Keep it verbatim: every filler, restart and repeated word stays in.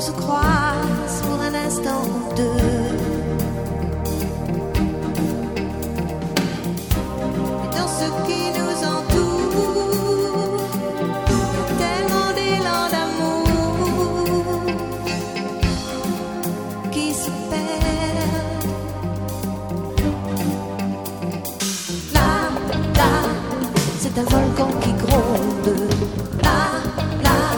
se croise pour un instant ou deux. Et dans ce qui nous entoure, tellement d'élan d'amour qui se perd. Là, là, c'est un volcan qui gronde. Là,